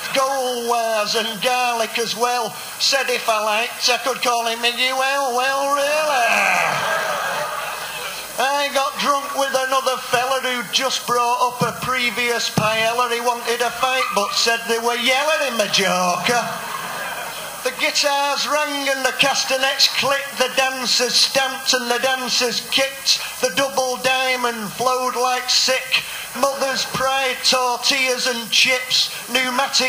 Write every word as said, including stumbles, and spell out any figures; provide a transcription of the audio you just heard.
gold wires and garlic as well. Said if I liked, I could call him Miguel. Well, really? I got drunk with another fella who'd just brought up a previous paella. He wanted a fight, but said they were yelling him a joker. The guitars rang and the castanets clicked, the dancers stamped and the dancers kicked. The double diamond flowed like sick. Mother's pride, tortillas and chips, pneumatic